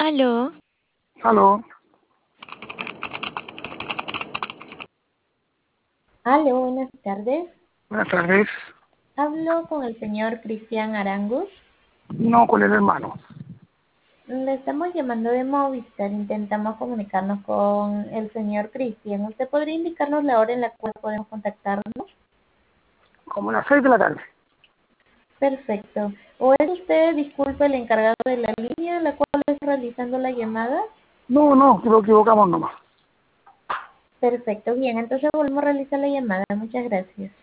Aló, Aló, Aló, buenas tardes. buenas tardes. Hablo con el señor Cristian Arangus. No, con el hermano. Le estamos llamando de Movistar. Intentamos comunicarnos con el señor Cristian. ¿Usted podría indicarnos la hora en la cual podemos contactarnos? Como a las 6 de la tarde. Perfecto. ¿O es usted, disculpe, el encargado de la línea a la cual está realizando la llamada? No, no, que lo equivocamos nomás. Perfecto, bien. Entonces volvemos a realizar la llamada. Muchas gracias.